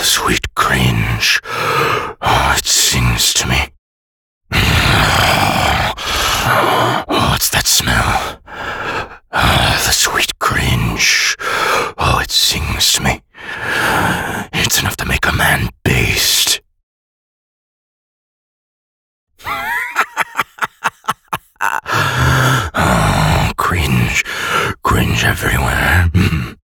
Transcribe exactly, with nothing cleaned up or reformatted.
sweet cringe. Oh, it sings to me. Oh, it's that smell. Ah, the sweet cringe. Oh, it sings to me. It's enough to make a man based. Oh, cringe. Cringe everywhere. Mm.